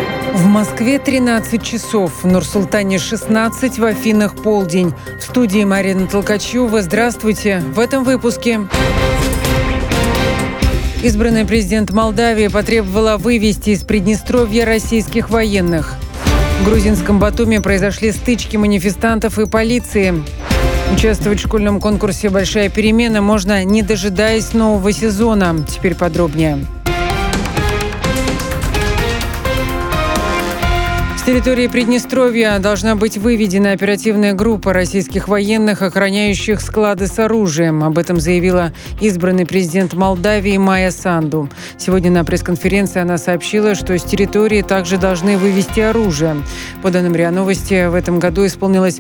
В Москве 13 часов, в Нур-Султане 16, в Афинах полдень. В студии Марина Толкачева. Здравствуйте. В этом выпуске. Избранный президент Молдавии потребовала вывести из Приднестровья российских военных. В грузинском Батуми произошли стычки манифестантов и полиции. Участвовать в школьном конкурсе «Большая перемена» можно, не дожидаясь нового сезона. Теперь подробнее. С территории Приднестровья должна быть выведена оперативная группа российских военных, охраняющих склады с оружием. Об этом заявила избранный президент Молдавии Майя Санду. Сегодня на пресс-конференции она сообщила, что с территории также должны вывести оружие. По данным РИА Новости, в этом году исполнилось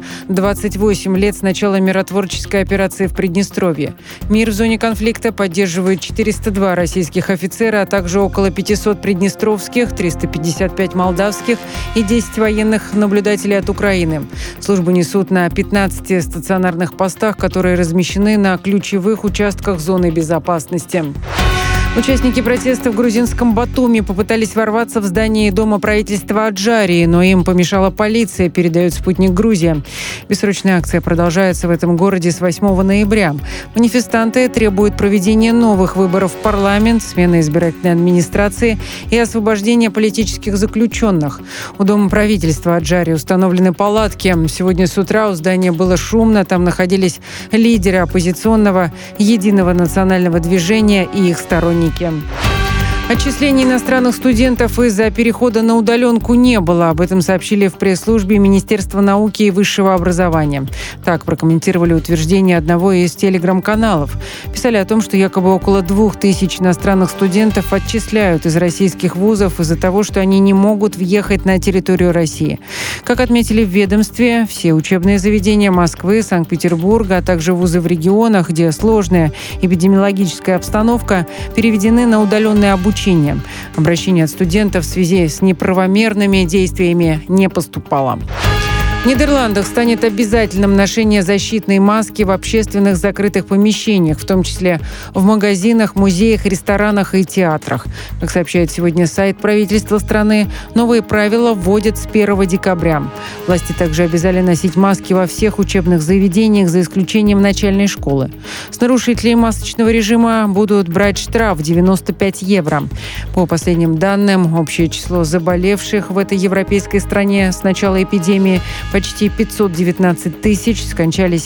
28 лет с начала миротворческой операции в Приднестровье. Мир в зоне конфликта поддерживают 402 российских офицера, а также около 500 приднестровских, 355 молдавских и 10 военных наблюдателей от Украины. Службу несут на 15 стационарных постах, которые размещены на ключевых участках зоны безопасности. Участники протеста в грузинском Батуми попытались ворваться в здание Дома правительства Аджарии, но им помешала полиция, передает «Спутник Грузия». Бессрочная акция продолжается в этом городе с 8 ноября. Манифестанты требуют проведения новых выборов в парламент, смены избирательной администрации и освобождения политических заключенных. У Дома правительства Аджарии установлены палатки. Сегодня с утра у здания было шумно. Там находились лидеры оппозиционного Единого национального движения и их сторонники. Отчислений иностранных студентов из-за перехода на удаленку не было. Об этом сообщили в пресс-службе Министерства науки и высшего образования. Так прокомментировали утверждение одного из телеграм-каналов. Писали о том, что якобы около 2000 иностранных студентов отчисляют из российских вузов из-за того, что они не могут въехать на территорию России. Как отметили в ведомстве, все учебные заведения Москвы, Санкт-Петербурга, а также вузы в регионах, где сложная эпидемиологическая обстановка, переведены на удаленное обучение. Обращение от студентов в связи с неправомерными действиями не поступало. В Нидерландах станет обязательным ношение защитной маски в общественных закрытых помещениях, в том числе в магазинах, музеях, ресторанах и театрах. Как сообщает сегодня сайт правительства страны, новые правила вводят с 1 декабря. Власти также обязали носить маски во всех учебных заведениях, за исключением начальной школы. С нарушителей масочного режима будут брать штраф 95 евро. По последним данным, общее число заболевших в этой европейской стране с начала эпидемии почти 519 тысяч, скончались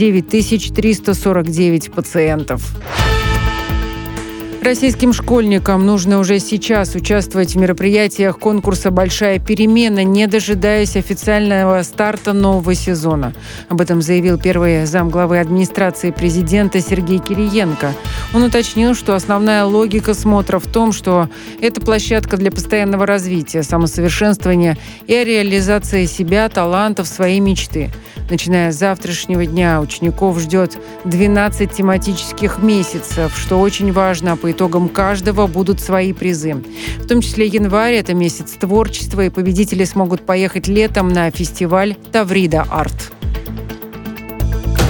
9349 пациентов. Российским школьникам нужно уже сейчас участвовать в мероприятиях конкурса «Большая перемена», не дожидаясь официального старта нового сезона. Об этом заявил первый замглавы администрации президента Сергей Кириенко. Он уточнил, что основная логика смотра в том, что это площадка для постоянного развития, самосовершенствования и реализации себя, талантов, своей мечты. Начиная с завтрашнего дня учеников ждет 12 тематических месяцев, что очень важно. По итогам каждого будут свои призы. В том числе январь – это месяц творчества, и победители смогут поехать летом на фестиваль «Таврида Арт».